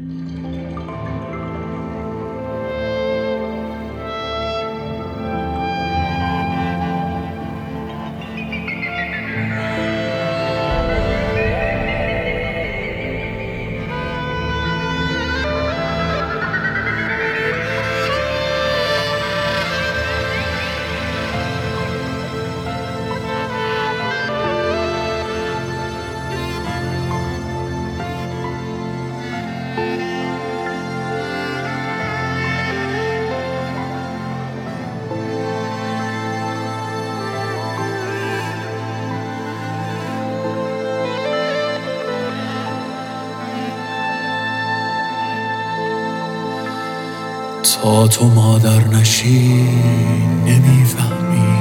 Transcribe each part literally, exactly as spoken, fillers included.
تا تو مادر نشی نمیفهمی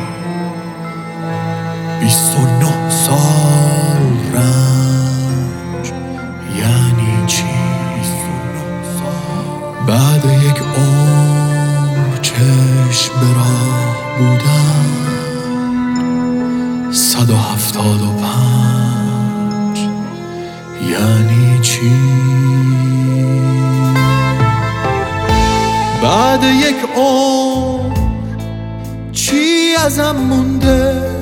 بیست و نه سال رنج یعنی چی. بعد یک عمر چشم به راه بودن صد و هفتاد و پنج یعنی چی. بعد یک عمر چی ازم مونده؟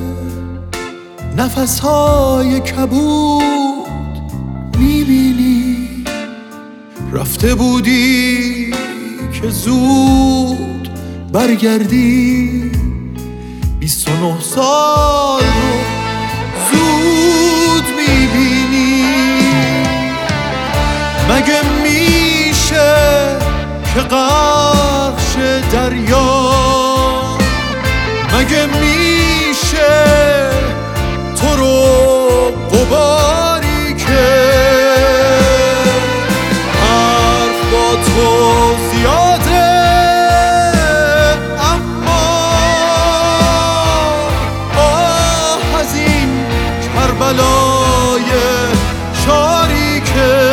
نفسهای کبود میبینی؟ رفته بودی که زود برگردی. بیست و نه سال رو زود میبینی. مگه میشه که غرق شه دریا؟ مگه میشه تو رو غباری که حرف با تو زیاده اما آه از این کربلای شاری که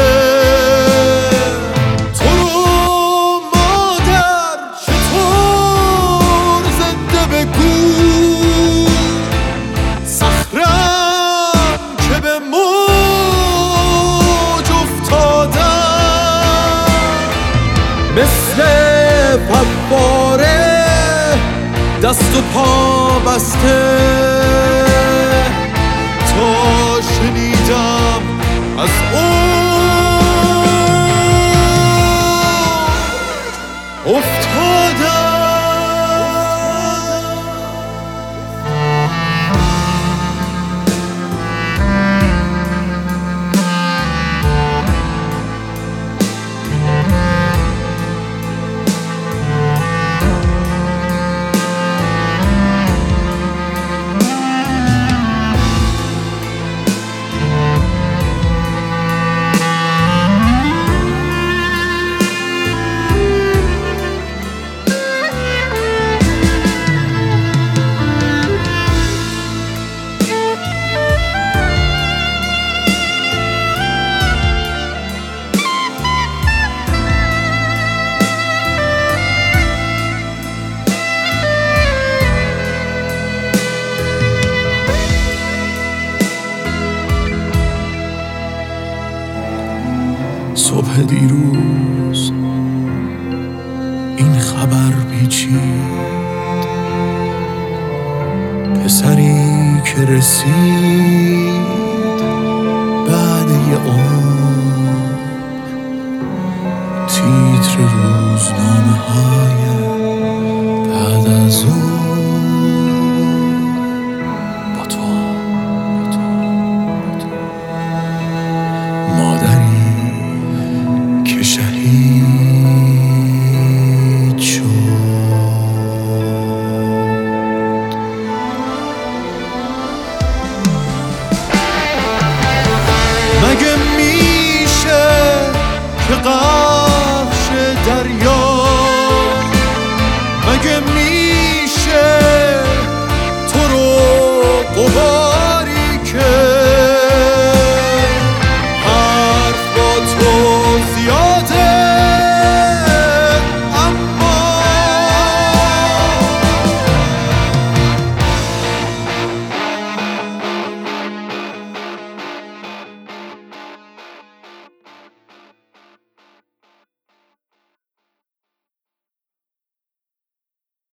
مثل فواره دست و پا بسته تا شنیدم از اون افتادم. صبح دیروز این خبر پیچید. پسری که رسید بعد یه عمر